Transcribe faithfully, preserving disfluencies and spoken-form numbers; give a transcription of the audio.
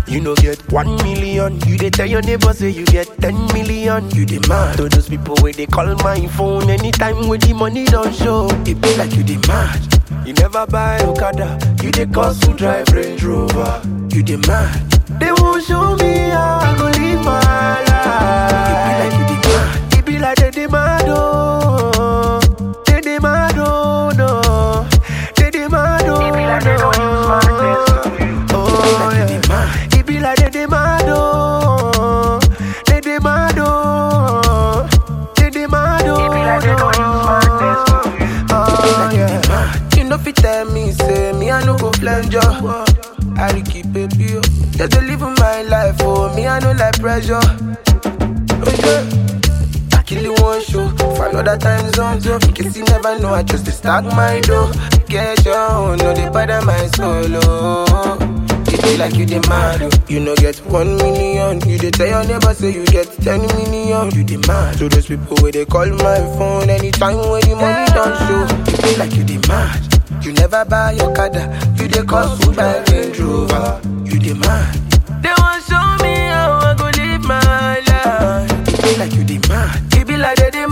You know get one million. You dey tell your neighbor say you get ten million. You dey mad to those people where they call my phone anytime when the money don't show. It be like you dey mad. You never buy Okada. You dey cost to drive Range Rover. You dey mad. They won't show me how I go live my life. It be like you dey mad. It be like they dey mad oh. They dey mad oh no. They dey mad oh no. It be like they don't use my sense. Oh yeah. It be like they dey mad oh. They dey mad oh. They dey mad oh. It be like they don't use my sense. Oh yeah. You know fit tell me say me I no go flange you. I dey keep it pure. Just to live my life, oh, me I no like pressure. Oh yeah, I kill you one show for another time zone. So in case you never know, I just stack my dough. Get your own, no they bother my solo. It be like you dey mad, oh. You no get one million. You dey tell your neighbor say you get ten million. You dey mad. So those people where they call my phone anytime when the money don't show. It be like you dey mad. You never buy your Okada. You dey cost to buy Range Rover. You dey mad. They want show me how I go live my life. It be like you dey mad. It be like they dey